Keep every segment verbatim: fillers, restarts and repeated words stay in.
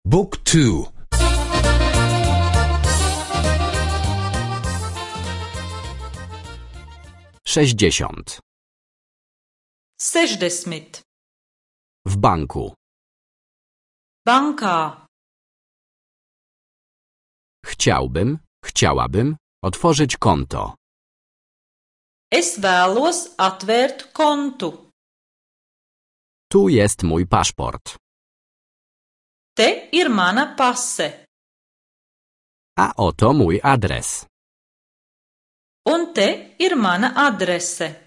Book two. Sześćdziesiąt. Sešdesmit. W banku. Bankā. Chciałbym, chciałabym otworzyć konto. Es vēlos atvērt kontu. Tu jest mój paszport. Te ir mana pase. A oto mój adres. Un te ir mana adrese.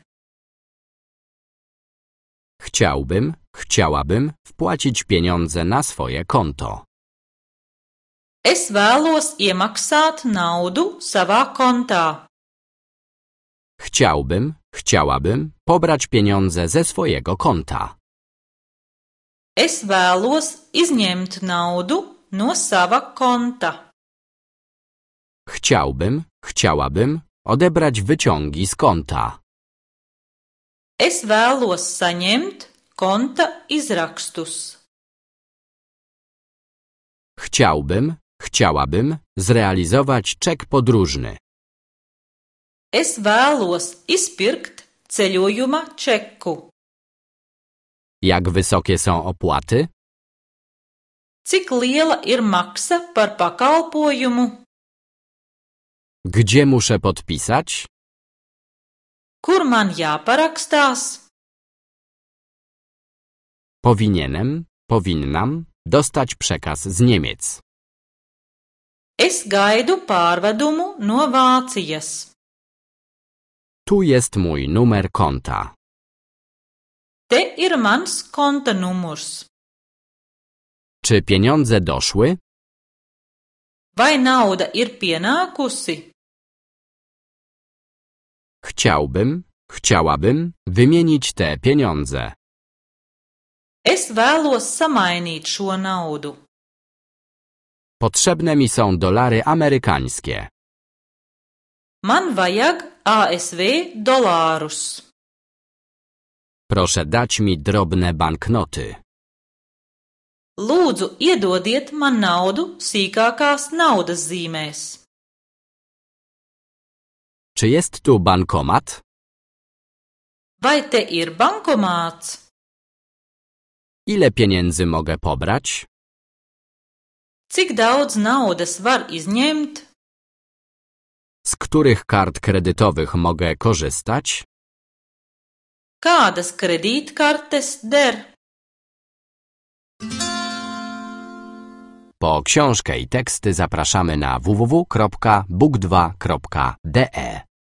Chciałbym, chciałabym wpłacić pieniądze na swoje konto. Es vēlos iemaksāt naudu savā kontā. Chciałbym, chciałabym pobrać pieniądze ze swojego konta. Es vēlos izņemt naudu no sava konta. Chciałbym, chciałabym odebrać wyciągi z konta. Es vēlos saņemt konta izrakstus. Chciałbym, chciałabym zrealizować czek podróżny. Es vēlos izpirkt ceļojuma čeku. Jak wysokie są opłaty? Cik liela ir maksa par pakalpojumu? Gdzie muszę podpisać? Kur man jāparakstās? Powinienem, powinnam dostać przekaz z Niemiec. Es gaidu pārvedumu no Vācijas. Tu jest mój numer konta. Te ir mans konta numurs. Czy pieniądze doszły? Vai nauda ir pienākusi? Chciałbym, chciałabym wymienić te pieniądze. Es vēlos samainīt šo naudu. Potrzebne mi są dolary amerykańskie. Man vajag A S V dolārus. Proszę dać mi drobne banknoty. Lūdzu, iedodiet man naudu sīkākās naudas zīmēs. Czy jest tu bankomat? Vai te ir bankomāts? Ile pieniędzy mogę pobrać? Cik daudz naudas var izņemt? Z których kart kredytowych mogę korzystać? Kādas kredītkartes der? Po książkę i teksty zapraszamy na w w w kropka book dwa kropka d e.